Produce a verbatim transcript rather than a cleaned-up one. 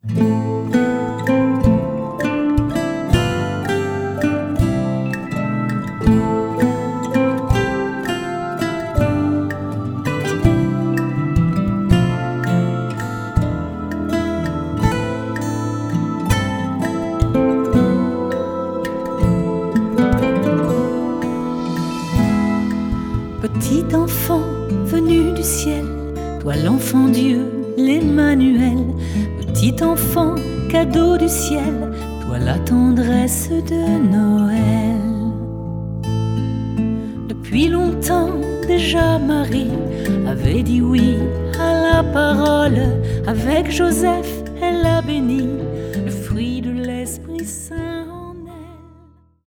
Petit enfant venu du ciel, toi l'enfant Dieu, l'Emmanuel. Petit enfant, cadeau du ciel, toi la tendresse de Noël. Depuis longtemps déjà Marie avait dit oui à la parole. Avec Joseph, elle l'a béni